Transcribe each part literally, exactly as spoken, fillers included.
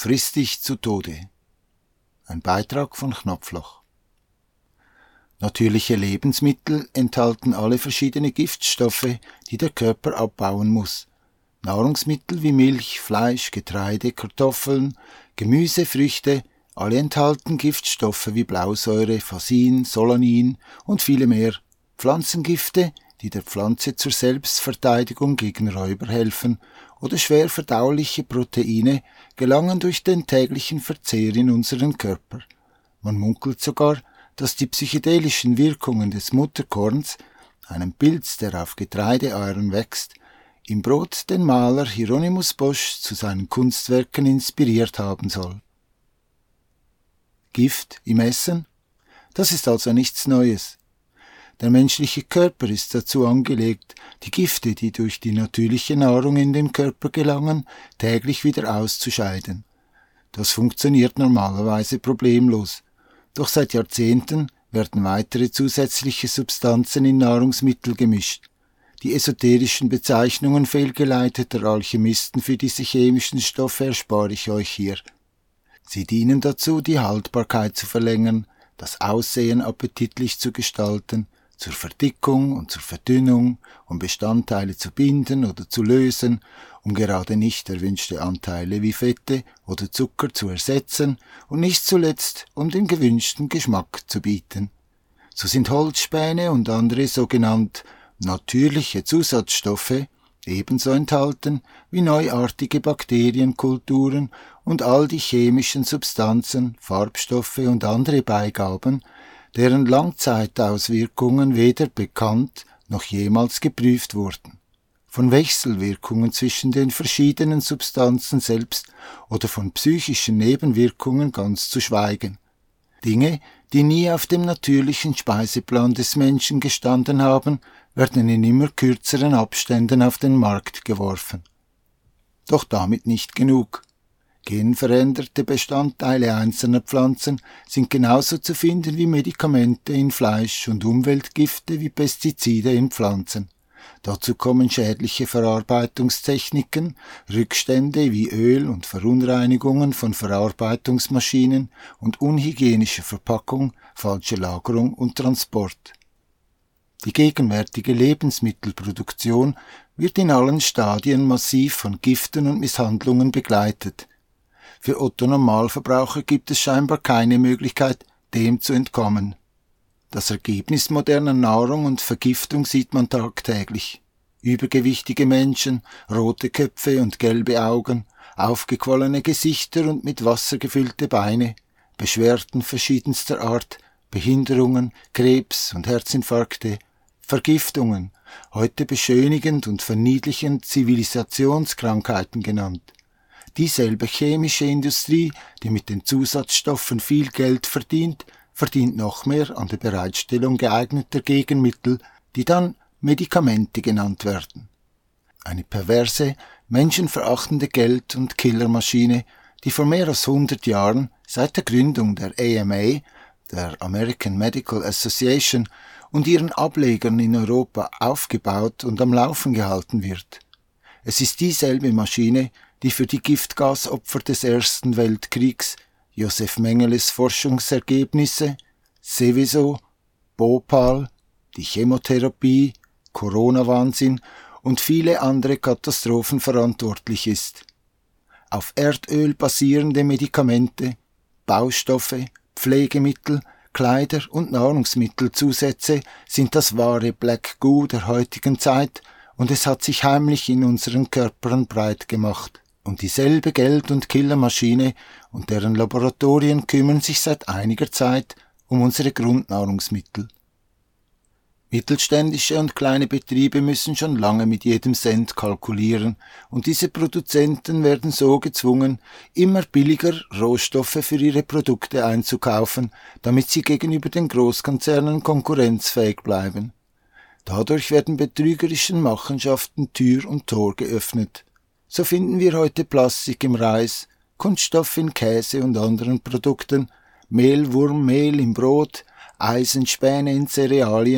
Friss dich zu Tode. Ein Beitrag von Knopfloch. Natürliche Lebensmittel enthalten alle verschiedene Giftstoffe, die der Körper abbauen muss. Nahrungsmittel wie Milch, Fleisch, Getreide, Kartoffeln, Gemüse, Früchte, alle enthalten Giftstoffe wie Blausäure, Phasin, Solanin und viele mehr. Pflanzengifte, die der Pflanze zur Selbstverteidigung gegen Räuber helfen, oder schwer verdauliche Proteine gelangen durch den täglichen Verzehr in unseren Körper. Man munkelt sogar, dass die psychedelischen Wirkungen des Mutterkorns, einem Pilz, der auf Getreideähren wächst, im Brot den Maler Hieronymus Bosch zu seinen Kunstwerken inspiriert haben soll. Gift im Essen? Das ist also nichts Neues. Der menschliche Körper ist dazu angelegt, die Gifte, die durch die natürliche Nahrung in den Körper gelangen, täglich wieder auszuscheiden. Das funktioniert normalerweise problemlos. Doch seit Jahrzehnten werden weitere zusätzliche Substanzen in Nahrungsmittel gemischt. Die esoterischen Bezeichnungen fehlgeleiteter Alchemisten für diese chemischen Stoffe erspare ich euch hier. Sie dienen dazu, die Haltbarkeit zu verlängern, das Aussehen appetitlich zu gestalten, zur Verdickung und zur Verdünnung, um Bestandteile zu binden oder zu lösen, um gerade nicht erwünschte Anteile wie Fette oder Zucker zu ersetzen und nicht zuletzt, um den gewünschten Geschmack zu bieten. So sind Holzspäne und andere sogenannt natürliche Zusatzstoffe ebenso enthalten wie neuartige Bakterienkulturen und all die chemischen Substanzen, Farbstoffe und andere Beigaben, deren Langzeitauswirkungen weder bekannt noch jemals geprüft wurden. Von Wechselwirkungen zwischen den verschiedenen Substanzen selbst oder von psychischen Nebenwirkungen ganz zu schweigen. Dinge, die nie auf dem natürlichen Speiseplan des Menschen gestanden haben, werden in immer kürzeren Abständen auf den Markt geworfen. Doch damit nicht genug. Genveränderte Bestandteile einzelner Pflanzen sind genauso zu finden wie Medikamente in Fleisch und Umweltgifte wie Pestizide in Pflanzen. Dazu kommen schädliche Verarbeitungstechniken, Rückstände wie Öl und Verunreinigungen von Verarbeitungsmaschinen und unhygienische Verpackung, falsche Lagerung und Transport. Die gegenwärtige Lebensmittelproduktion wird in allen Stadien massiv von Giften und Misshandlungen begleitet. Für Otto-Normalverbraucher gibt es scheinbar keine Möglichkeit, dem zu entkommen. Das Ergebnis moderner Nahrung und Vergiftung sieht man tagtäglich. Übergewichtige Menschen, rote Köpfe und gelbe Augen, aufgequollene Gesichter und mit Wasser gefüllte Beine, Beschwerden verschiedenster Art, Behinderungen, Krebs und Herzinfarkte, Vergiftungen, heute beschönigend und verniedlichend Zivilisationskrankheiten genannt. Dieselbe chemische Industrie, die mit den Zusatzstoffen viel Geld verdient, verdient noch mehr an der Bereitstellung geeigneter Gegenmittel, die dann Medikamente genannt werden. Eine perverse, menschenverachtende Geld- und Killermaschine, die vor mehr als hundert Jahren, seit der Gründung der A M A, der American Medical Association, und ihren Ablegern in Europa aufgebaut und am Laufen gehalten wird. Es ist dieselbe Maschine, die für die Giftgasopfer des Ersten Weltkriegs Josef Mengeles Forschungsergebnisse, Seveso, Bhopal, die Chemotherapie, Corona-Wahnsinn und viele andere Katastrophen verantwortlich ist. Auf Erdöl basierende Medikamente, Baustoffe, Pflegemittel, Kleider und Nahrungsmittelzusätze sind das wahre Black Goo der heutigen Zeit und es hat sich heimlich in unseren Körpern breit gemacht. Und dieselbe Geld- und Killermaschine und deren Laboratorien kümmern sich seit einiger Zeit um unsere Grundnahrungsmittel. Mittelständische und kleine Betriebe müssen schon lange mit jedem Cent kalkulieren und diese Produzenten werden so gezwungen, immer billiger Rohstoffe für ihre Produkte einzukaufen, damit sie gegenüber den Großkonzernen konkurrenzfähig bleiben. Dadurch werden betrügerischen Machenschaften Tür und Tor geöffnet. So finden wir heute Plastik im Reis, Kunststoff in Käse und anderen Produkten, Mehlwurmmehl im Brot, Eisenspäne in Cerealien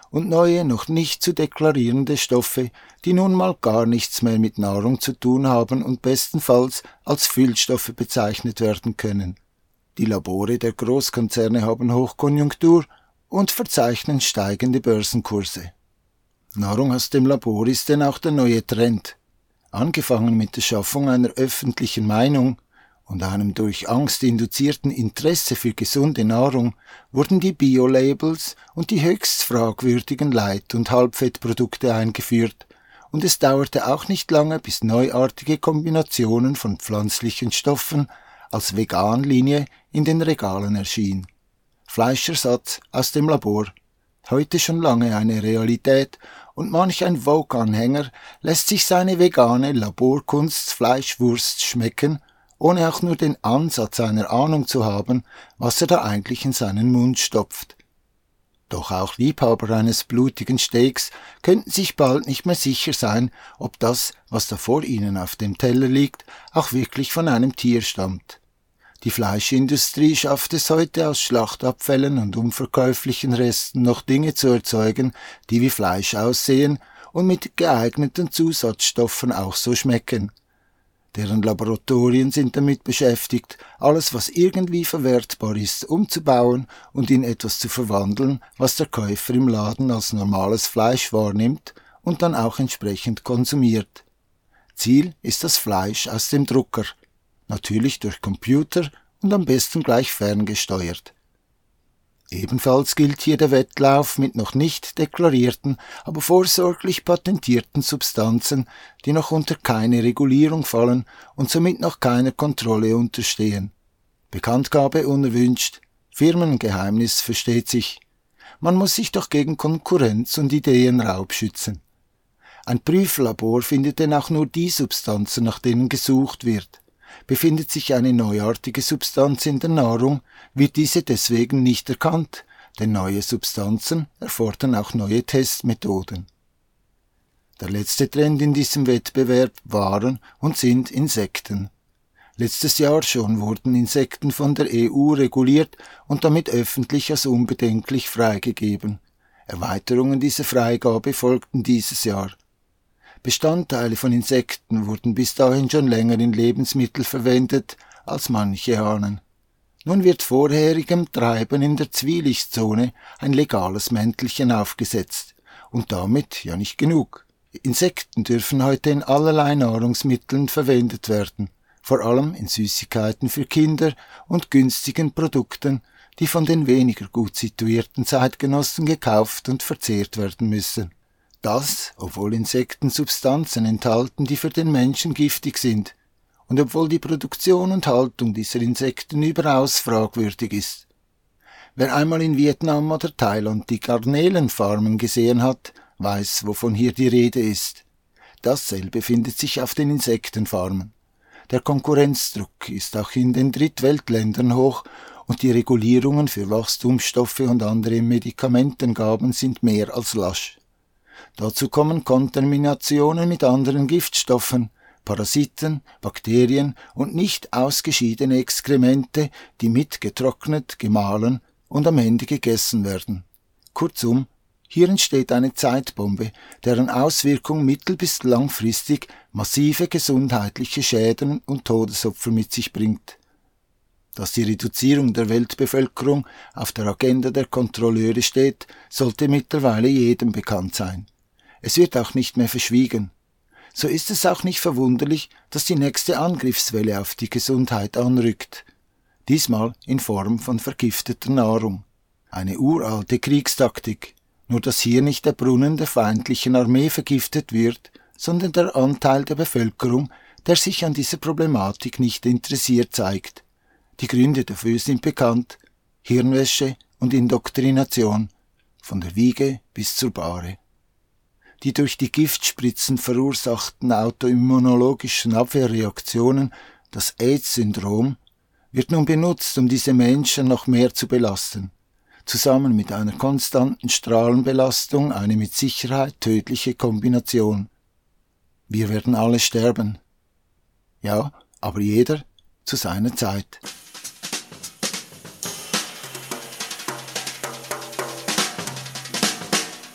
und neue, noch nicht zu deklarierende Stoffe, die nun mal gar nichts mehr mit Nahrung zu tun haben und bestenfalls als Füllstoffe bezeichnet werden können. Die Labore der Großkonzerne haben Hochkonjunktur und verzeichnen steigende Börsenkurse. Nahrung aus dem Labor ist denn auch der neue Trend. Angefangen mit der Schaffung einer öffentlichen Meinung und einem durch Angst induzierten Interesse für gesunde Nahrung wurden die Bio-Labels und die höchst fragwürdigen Light- und Halbfettprodukte eingeführt, und es dauerte auch nicht lange, bis neuartige Kombinationen von pflanzlichen Stoffen als Vegan-Linie in den Regalen erschien. Fleischersatz aus dem Labor. Heute schon lange eine Realität, und manch ein Vogue-Anhänger lässt sich seine vegane Laborkunst-Fleischwurst schmecken, ohne auch nur den Ansatz einer Ahnung zu haben, was er da eigentlich in seinen Mund stopft. Doch auch Liebhaber eines blutigen Steaks könnten sich bald nicht mehr sicher sein, ob das, was da vor ihnen auf dem Teller liegt, auch wirklich von einem Tier stammt. Die Fleischindustrie schafft es heute, aus Schlachtabfällen und unverkäuflichen Resten noch Dinge zu erzeugen, die wie Fleisch aussehen und mit geeigneten Zusatzstoffen auch so schmecken. Deren Laboratorien sind damit beschäftigt, alles, was irgendwie verwertbar ist, umzubauen und in etwas zu verwandeln, was der Käufer im Laden als normales Fleisch wahrnimmt und dann auch entsprechend konsumiert. Ziel ist das Fleisch aus dem Drucker. Natürlich durch Computer und am besten gleich ferngesteuert. Ebenfalls gilt hier der Wettlauf mit noch nicht deklarierten, aber vorsorglich patentierten Substanzen, die noch unter keine Regulierung fallen und somit noch keiner Kontrolle unterstehen. Bekanntgabe unerwünscht, Firmengeheimnis versteht sich. Man muss sich doch gegen Konkurrenz und Ideenraub schützen. Ein Prüflabor findet denn auch nur die Substanzen, nach denen gesucht wird. Befindet sich eine neuartige Substanz in der Nahrung, wird diese deswegen nicht erkannt, denn neue Substanzen erfordern auch neue Testmethoden. Der letzte Trend in diesem Wettbewerb waren und sind Insekten. Letztes Jahr schon wurden Insekten von der E U reguliert und damit öffentlich als unbedenklich freigegeben. Erweiterungen dieser Freigabe folgten dieses Jahr. Bestandteile von Insekten wurden bis dahin schon länger in Lebensmitteln verwendet, als manche ahnen. Nun wird vorherigem Treiben in der Zwielichtzone ein legales Mäntelchen aufgesetzt. Und damit ja nicht genug. Insekten dürfen heute in allerlei Nahrungsmitteln verwendet werden, vor allem in Süßigkeiten für Kinder und günstigen Produkten, die von den weniger gut situierten Zeitgenossen gekauft und verzehrt werden müssen. Das, obwohl Insekten Substanzen enthalten, die für den Menschen giftig sind, und obwohl die Produktion und Haltung dieser Insekten überaus fragwürdig ist. Wer einmal in Vietnam oder Thailand die Garnelenfarmen gesehen hat, weiß, wovon hier die Rede ist. Dasselbe findet sich auf den Insektenfarmen. Der Konkurrenzdruck ist auch in den Drittweltländern hoch und die Regulierungen für Wachstumsstoffe und andere Medikamentengaben sind mehr als lasch. Dazu kommen Kontaminationen mit anderen Giftstoffen, Parasiten, Bakterien und nicht ausgeschiedene Exkremente, die mitgetrocknet, gemahlen und am Ende gegessen werden. Kurzum, hier entsteht eine Zeitbombe, deren Auswirkung mittel- bis langfristig massive gesundheitliche Schäden und Todesopfer mit sich bringt. Dass die Reduzierung der Weltbevölkerung auf der Agenda der Kontrolleure steht, sollte mittlerweile jedem bekannt sein. Es wird auch nicht mehr verschwiegen. So ist es auch nicht verwunderlich, dass die nächste Angriffswelle auf die Gesundheit anrückt. Diesmal in Form von vergifteter Nahrung. Eine uralte Kriegstaktik, nur dass hier nicht der Brunnen der feindlichen Armee vergiftet wird, sondern der Anteil der Bevölkerung, der sich an dieser Problematik nicht interessiert zeigt. Die Gründe dafür sind bekannt: Hirnwäsche und Indoktrination, von der Wiege bis zur Bahre. Die durch die Giftspritzen verursachten autoimmunologischen Abwehrreaktionen, das AIDS-Syndrom, wird nun benutzt, um diese Menschen noch mehr zu belasten. Zusammen mit einer konstanten Strahlenbelastung eine mit Sicherheit tödliche Kombination. Wir werden alle sterben. Ja, aber jeder zu seiner Zeit.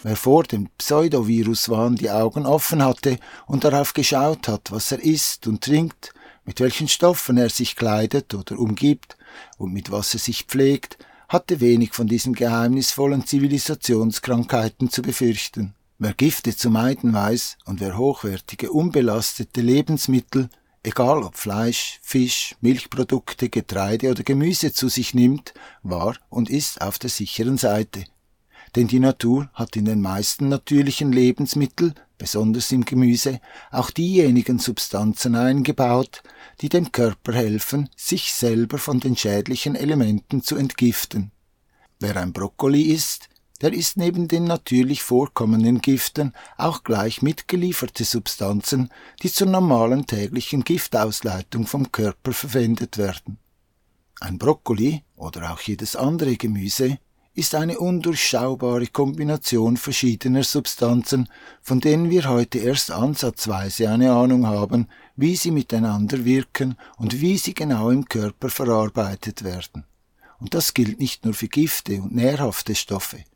Wer vor dem Pseudoviruswahn die Augen offen hatte und darauf geschaut hat, was er isst und trinkt, mit welchen Stoffen er sich kleidet oder umgibt und mit was er sich pflegt, hatte wenig von diesen geheimnisvollen Zivilisationskrankheiten zu befürchten. Wer Gifte zu meiden weiß und wer hochwertige, unbelastete Lebensmittel, egal ob Fleisch, Fisch, Milchprodukte, Getreide oder Gemüse zu sich nimmt, war und ist auf der sicheren Seite. Denn die Natur hat in den meisten natürlichen Lebensmitteln, besonders im Gemüse, auch diejenigen Substanzen eingebaut, die dem Körper helfen, sich selber von den schädlichen Elementen zu entgiften. Wer ein Brokkoli isst, der isst neben den natürlich vorkommenden Giften auch gleich mitgelieferte Substanzen, die zur normalen täglichen Giftausleitung vom Körper verwendet werden. Ein Brokkoli oder auch jedes andere Gemüse ist eine undurchschaubare Kombination verschiedener Substanzen, von denen wir heute erst ansatzweise eine Ahnung haben, wie sie miteinander wirken und wie sie genau im Körper verarbeitet werden. Und das gilt nicht nur für Gifte und nährhafte Stoffe.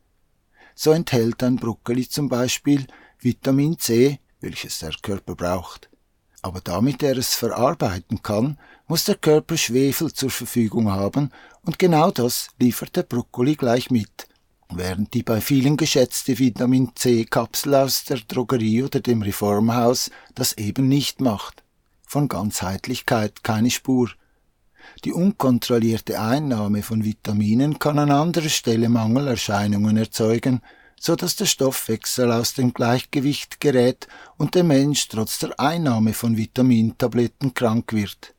So enthält ein Brokkoli zum Beispiel Vitamin C, welches der Körper braucht. Aber damit er es verarbeiten kann, muss der Körper Schwefel zur Verfügung haben und genau das liefert der Brokkoli gleich mit, während die bei vielen geschätzte Vitamin C-Kapsel aus der Drogerie oder dem Reformhaus das eben nicht macht. Von Ganzheitlichkeit keine Spur. Die unkontrollierte Einnahme von Vitaminen kann an anderer Stelle Mangelerscheinungen erzeugen, so dass der Stoffwechsel aus dem Gleichgewicht gerät und der Mensch trotz der Einnahme von Vitamintabletten krank wird.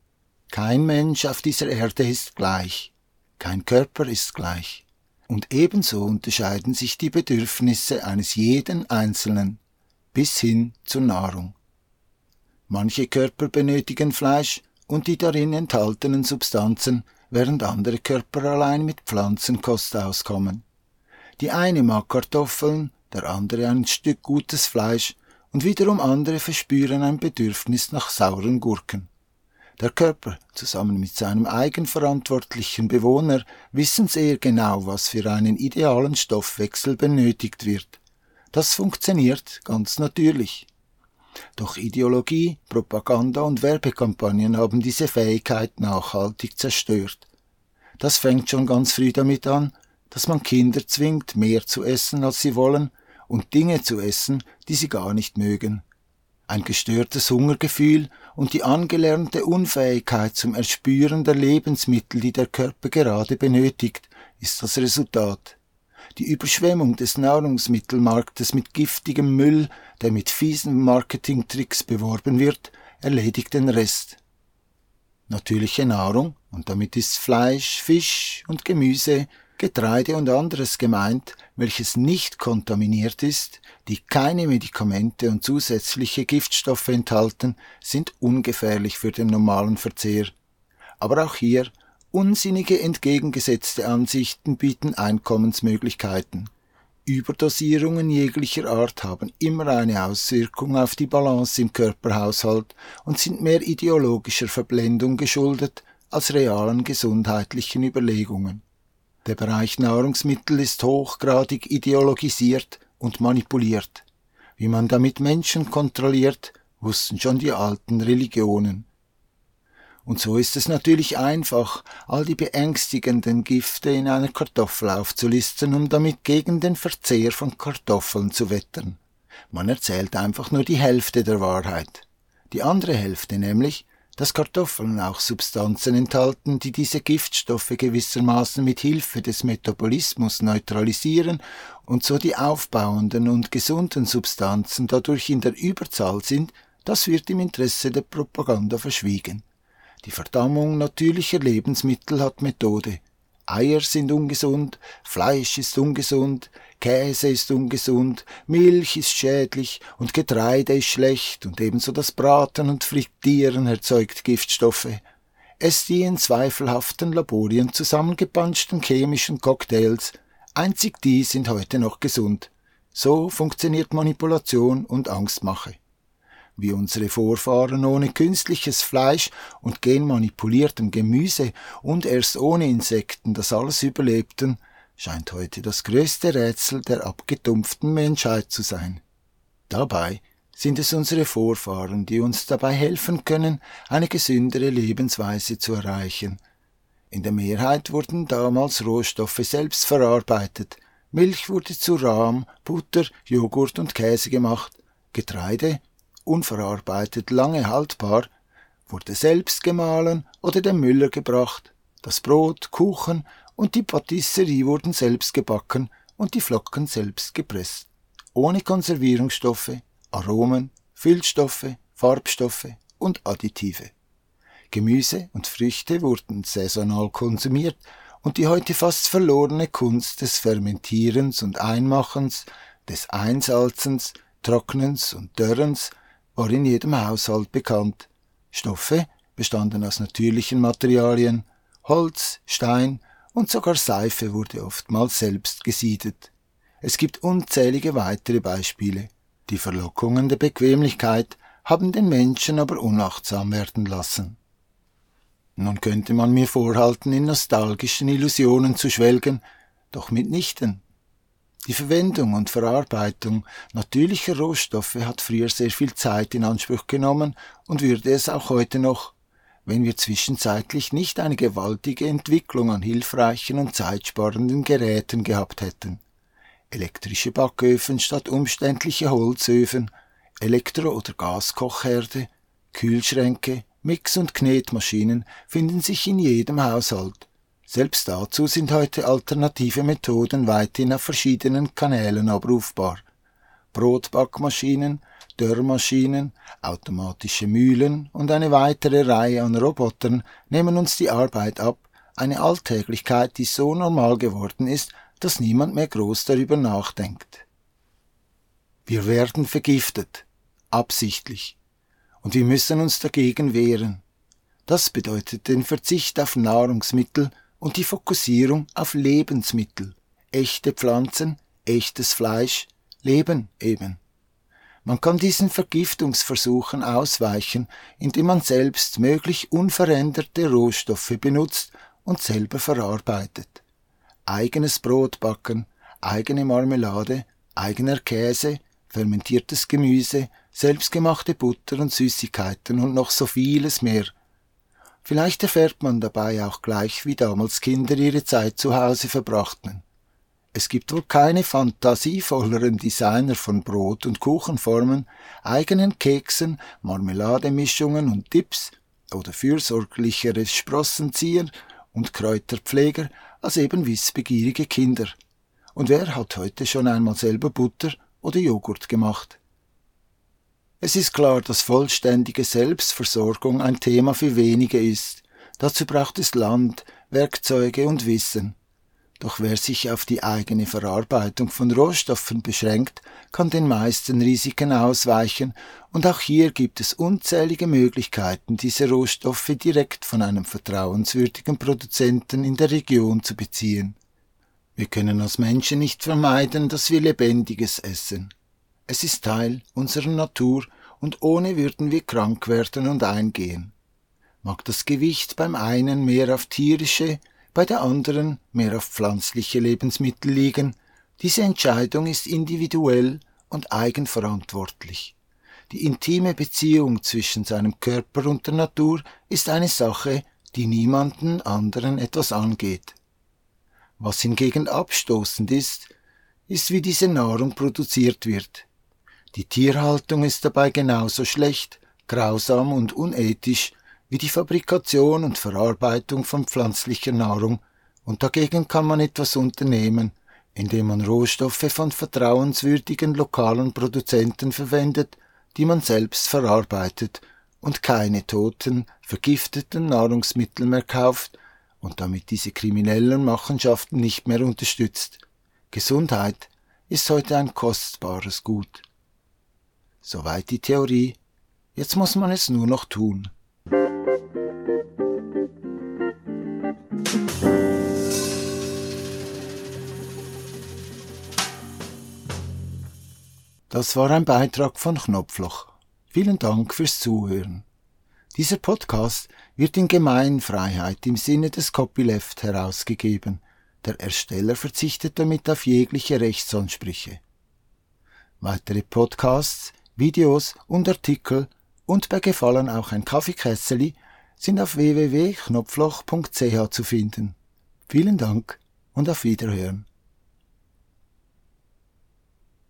Kein Mensch auf dieser Erde ist gleich, kein Körper ist gleich. Und ebenso unterscheiden sich die Bedürfnisse eines jeden Einzelnen, bis hin zur Nahrung. Manche Körper benötigen Fleisch und die darin enthaltenen Substanzen, während andere Körper allein mit Pflanzenkost auskommen. Die eine mag Kartoffeln, der andere ein Stück gutes Fleisch und wiederum andere verspüren ein Bedürfnis nach sauren Gurken. Der Körper, zusammen mit seinem eigenverantwortlichen Bewohner, wissen sehr genau, was für einen idealen Stoffwechsel benötigt wird. Das funktioniert ganz natürlich. Doch Ideologie, Propaganda und Werbekampagnen haben diese Fähigkeit nachhaltig zerstört. Das fängt schon ganz früh damit an, dass man Kinder zwingt, mehr zu essen, als sie wollen, und Dinge zu essen, die sie gar nicht mögen. Ein gestörtes Hungergefühl und die angelernte Unfähigkeit zum Erspüren der Lebensmittel, die der Körper gerade benötigt, ist das Resultat. Die Überschwemmung des Nahrungsmittelmarktes mit giftigem Müll, der mit fiesen Marketingtricks beworben wird, erledigt den Rest. Natürliche Nahrung, und damit ist Fleisch, Fisch und Gemüse, Getreide und anderes gemeint, welches nicht kontaminiert ist, die keine Medikamente und zusätzliche Giftstoffe enthalten, sind ungefährlich für den normalen Verzehr. Aber auch hier, unsinnige entgegengesetzte Ansichten bieten Einkommensmöglichkeiten. Überdosierungen jeglicher Art haben immer eine Auswirkung auf die Balance im Körperhaushalt und sind mehr ideologischer Verblendung geschuldet als realen gesundheitlichen Überlegungen. Der Bereich Nahrungsmittel ist hochgradig ideologisiert und manipuliert. Wie man damit Menschen kontrolliert, wussten schon die alten Religionen. Und so ist es natürlich einfach, all die beängstigenden Gifte in einer Kartoffel aufzulisten, um damit gegen den Verzehr von Kartoffeln zu wettern. Man erzählt einfach nur die Hälfte der Wahrheit. Die andere Hälfte nämlich, dass Kartoffeln auch Substanzen enthalten, die diese Giftstoffe gewissermaßen mit Hilfe des Metabolismus neutralisieren und so die aufbauenden und gesunden Substanzen dadurch in der Überzahl sind, das wird im Interesse der Propaganda verschwiegen. Die Verdammung natürlicher Lebensmittel hat Methode. Eier sind ungesund, Fleisch ist ungesund, Käse ist ungesund, Milch ist schädlich und Getreide ist schlecht und ebenso das Braten und Frittieren erzeugt Giftstoffe. Es die in zweifelhaften Laborien zusammengepanschten chemischen Cocktails, einzig die sind heute noch gesund. So funktioniert Manipulation und Angstmache. Wie unsere Vorfahren ohne künstliches Fleisch und genmanipuliertem Gemüse und erst ohne Insekten das alles überlebten, scheint heute das größte Rätsel der abgestumpften Menschheit zu sein. Dabei sind es unsere Vorfahren, die uns dabei helfen können, eine gesündere Lebensweise zu erreichen. In der Mehrheit wurden damals Rohstoffe selbst verarbeitet. Milch wurde zu Rahm, Butter, Joghurt und Käse gemacht. Getreide, unverarbeitet, lange haltbar, wurde selbst gemahlen oder dem Müller gebracht. Das Brot, Kuchen und die Patisserie wurden selbst gebacken und die Flocken selbst gepresst. Ohne Konservierungsstoffe, Aromen, Füllstoffe, Farbstoffe und Additive. Gemüse und Früchte wurden saisonal konsumiert und die heute fast verlorene Kunst des Fermentierens und Einmachens, des Einsalzens, Trocknens und Dörrens war in jedem Haushalt bekannt. Stoffe bestanden aus natürlichen Materialien, Holz, Stein und sogar Seife wurde oftmals selbst gesiedet. Es gibt unzählige weitere Beispiele. Die Verlockungen der Bequemlichkeit haben den Menschen aber unachtsam werden lassen. Nun könnte man mir vorhalten, in nostalgischen Illusionen zu schwelgen, doch mitnichten. Die Verwendung und Verarbeitung natürlicher Rohstoffe hat früher sehr viel Zeit in Anspruch genommen und würde es auch heute noch, wenn wir zwischenzeitlich nicht eine gewaltige Entwicklung an hilfreichen und zeitsparenden Geräten gehabt hätten. Elektrische Backöfen statt umständliche Holzöfen, Elektro- oder Gaskochherde, Kühlschränke, Mix- und Knetmaschinen finden sich in jedem Haushalt. Selbst dazu sind heute alternative Methoden weithin auf verschiedenen Kanälen abrufbar. Brotbackmaschinen, Dörrmaschinen, automatische Mühlen und eine weitere Reihe an Robotern nehmen uns die Arbeit ab, eine Alltäglichkeit, die so normal geworden ist, dass niemand mehr groß darüber nachdenkt. Wir werden vergiftet, absichtlich, und wir müssen uns dagegen wehren. Das bedeutet den Verzicht auf Nahrungsmittel und die Fokussierung auf Lebensmittel, echte Pflanzen, echtes Fleisch, Leben eben. Man kann diesen Vergiftungsversuchen ausweichen, indem man selbst möglich unveränderte Rohstoffe benutzt und selber verarbeitet. Eigenes Brot backen, eigene Marmelade, eigener Käse, fermentiertes Gemüse, selbstgemachte Butter und Süßigkeiten und noch so vieles mehr. Vielleicht erfährt man dabei auch gleich, wie damals Kinder ihre Zeit zu Hause verbrachten. Es gibt wohl keine fantasievolleren Designer von Brot- und Kuchenformen, eigenen Keksen, Marmelademischungen und Dips oder fürsorglichere Sprossenzieher und Kräuterpfleger als eben wissbegierige Kinder. Und wer hat heute schon einmal selber Butter oder Joghurt gemacht? Es ist klar, dass vollständige Selbstversorgung ein Thema für wenige ist. Dazu braucht es Land, Werkzeuge und Wissen. Doch wer sich auf die eigene Verarbeitung von Rohstoffen beschränkt, kann den meisten Risiken ausweichen und auch hier gibt es unzählige Möglichkeiten, diese Rohstoffe direkt von einem vertrauenswürdigen Produzenten in der Region zu beziehen. Wir können als Menschen nicht vermeiden, dass wir Lebendiges essen. Es ist Teil unserer Natur und ohne würden wir krank werden und eingehen. Mag das Gewicht beim einen mehr auf tierische, bei der anderen mehr auf pflanzliche Lebensmittel liegen, diese Entscheidung ist individuell und eigenverantwortlich. Die intime Beziehung zwischen seinem Körper und der Natur ist eine Sache, die niemanden anderen etwas angeht. Was hingegen abstoßend ist, ist, wie diese Nahrung produziert wird. Die Tierhaltung ist dabei genauso schlecht, grausam und unethisch wie die Fabrikation und Verarbeitung von pflanzlicher Nahrung, und dagegen kann man etwas unternehmen, indem man Rohstoffe von vertrauenswürdigen lokalen Produzenten verwendet, die man selbst verarbeitet und keine toten, vergifteten Nahrungsmittel mehr kauft und damit diese kriminellen Machenschaften nicht mehr unterstützt. Gesundheit ist heute ein kostbares Gut. Soweit die Theorie, jetzt muss man es nur noch tun. Das war ein Beitrag von Knopfloch. Vielen Dank fürs Zuhören. Dieser Podcast wird in Gemeinfreiheit im Sinne des Copyleft herausgegeben. Der Ersteller verzichtet damit auf jegliche Rechtsansprüche. Weitere Podcasts, Videos und Artikel und bei Gefallen auch ein Kaffeekässeli sind auf w w w punkt knopfloch punkt c h zu finden. Vielen Dank und auf Wiederhören.